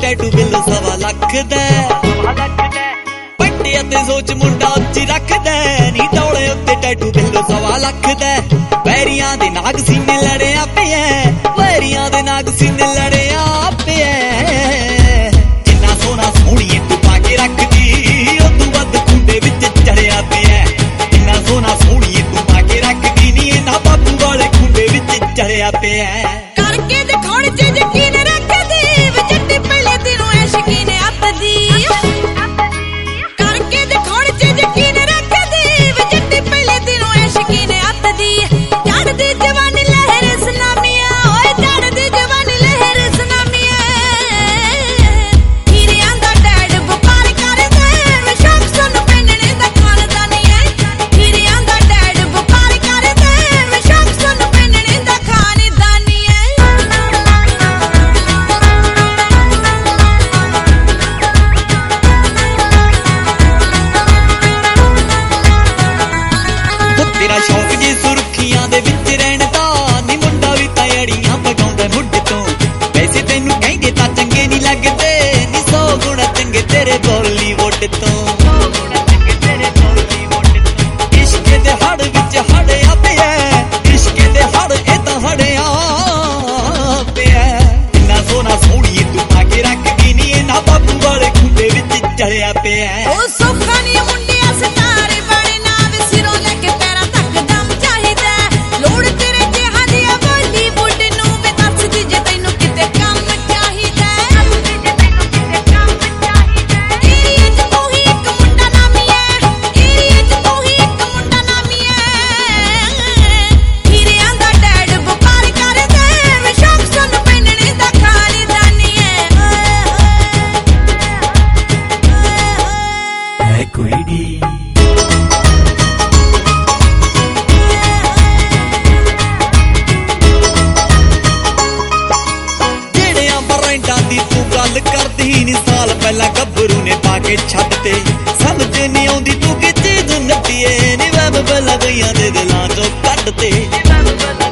tattoo ਬਿੱਲੋ 1.25 ਲੱਖ ਦਾ ਪੱਟਿਆ ਤੇ ਸੋਚ ਮੁੰਡਾ ਉੱਚੀ ਰੱਖਦਾ ਨੀ ਟੌਲੇ ਉੱਤੇ ਟੈਟੂ ਬਿੱਲੋ 1.25 ਲੱਖ ਦਾ ਵੈਰੀਆਂ ਦੇ ਨਾਗ ਸੀਨੇ ਲੜਿਆ ਪਿਆ ਵੈਰੀਆਂ ਦੇ ਨਾਗ ਸੀਨੇ ਲੜਿਆ ਪਿਆ ਜਿੰਨਾ ਸੋਹਣਾ ਸੋਹਣੀਏ ਤੂੰ ਪਾ ਕੇ ਰੱਖਦੀ ਉਦੋਂ ਵੱਧ ਖੁੰਡੇ ਵਿੱਚ ਚੜਿਆ ਪਿਆ ਜਿੰਨਾ ਸੋਹਣਾ ਸੋਹਣੀਏ ਤੂੰ ਪਾ ਕੇ ਰੱਖਦੀ ਨੀ ਇਹਨਾਂ ਬਾਪੂ ਵਾਲੇ ਖੁੰਡੇ ਵਿੱਚ ਚੜਿਆ ਪਿਆ ਕਰਕੇ ਦਿਖਾਉਣ ਚ ਯਕੀਨ ਰੱਖਦੀ ਵੇ ਜੱਟੀ ਪਹਿਲੇ ਦਿਨੋਂ ਐ ਸ਼ਕੀਨ ਅੱਤਦੀ ਕਰਕੇ ਦਿਖਾਉਣ ਚ ਯਕੀਨ ਰੱਖਦੀ ਵੇ ਜੱਟੀ ਪਹਿਲੇ ਦਿਨੋਂ ਐ ਸ਼ਕੀਨ ਅੱਤਦੀ ਚੜਦੀ ਜਵਾਨੀ ਲਹਿਰ ਸੁਨਾਮੀਆਂ ਓਏ ਚੜਦੀ ਜਵਾਨੀ ਲਹਿਰ ਸੁਨਾਮੀਆਂ ਹੀਰਿਆਂ ਦਾ ਡੈਡ ਵਪਾਰ ਕਰਦਾ ਵੇ ਸ਼ੌਕ ਸਾਨੂੰ ਪਹਿਨਣੇ ਦਾ ਖਾਨਦਾਨੀ ਐ ਹੀਰਿਆਂ ਦਾ ਡੈਡ ਵਪਾਰ ਕਰਦਾ ਵੇ ਸ਼ੌਕ ਸਾਨੂੰ ਪਹਿਨਣੇ ਦਾ ਖਾਨਦਾਨੀ ਐ ਤੇਰਾ ਸ਼ੌਕ ਜੇ ਸੁਰਖੀਆਂ ਦੇ ਵਿੱਚ ਰਹਿਣ ਦਾ ਨੀ ਮੁੰਡਾ ਵੀ ਤਾਂ ਅੜੀਆਂ ਪਗਾਉਂਦਾ ਮੁੱਢ ਤੋਂ ਵੈਸੇ ਤੈਨੂੰ ਕਹਿੰਦੇ ਤਾਂ ਚੰਗੇ ਨਹੀਂ ਲੱਗਦੇ ਨੀ 100 ਗੁਣਾ ਚੰਗੇ ਤੇਰੇ ਬਾਲੀਵੁੱਡ ਤੋਂ ਇਸ਼ਕ ਦੇ ਹੜ ਵਿੱਚ ਹੜਿਆ ਪਿਆ ਇਸ਼ਕ ਦੇ ਹੜ ਇਹ ਤਾਂ ਹੜਿਆ ਪਿਆ ਇੰਨਾ ਸੋਹਣਾ ਸੋਹਣੀਏ ਤੂੰ ਪਾ ਕੇ ਰੱਖਦੀ ਨੀ ਇਹਨਾਂ ਬਾਬੂ ਵਾਲੇ ਖੁੰਡੇ ਵਿੱਚ ਚੜਿਆ ਪਿਆ ਉਹ ਸੌਖਾ ਨੀ ਮੁੰਡਿਆ ਸਿਤਾਰੇ ਬਣੇ ਨਾ ਵੇ ਸਿਰੋਂ ਲੈ ਕੇ ਪੈਰਾਂ ਤੱਕ ਦਮ ਚਾਹੀਦਾ ਲੋੜ ਤੇਰੇ ਜਿਹਾ ਦੀ ਬਾਲੀਵੁੱਡ ਨੂੰ ਵੇ ਦੱਸਦੀ ਜੇ ਤੈਨੂੰ ਕਿਤੇ ਕੰਮ ਚਾਹੀਦਾ ਏਰੀਏ ਚ ਤੂੰ ਹੀ ਇੱਕ ਮੁੰਡਾ ਨਾਮੀ ਐ ਏਰੀਏ ਚ ਤੂੰ ਹੀ ਇੱਕ ਮੁੰਡਾ ਨਾਮੀ ਐ ਹੀਰਿਆਂ ਦਾ ਡੈਡ ਵਪਾਰ ਕਰਦਾ ਵੇ ਸ਼ੌਕ ਸਾਨੂੰ ਪਹਿਨਣੇ ਦਾ ਖਾਨਦਾਨੀ ਐ ਕੋਈ ਨੀ ਜਿਹੜਿਆਂ ਬਰੈਂਡਾਂ ਦੀ ਤੂੰ ਗੱਲ ਕਰਦੀ ਨੀ ਸਾਲ ਪਹਿਲਾਂ ਗੱਭਰੂ ਨੇ ਪਾ ਕੇ ਛੱਡ ਤੇ ਸਮਝ ਨੀ ਆਉਂਦੀ ਤੂੰ ਕਿ ਚੀਜ਼ ਨੱਟੀਏ ਨੀ ਵੈਬ ਪਹਿਲਾਂ ਗਈਆਂ ਦੇ ਦਿਲਾਂ ਚੋਂ ਕੱਢ ਤੇ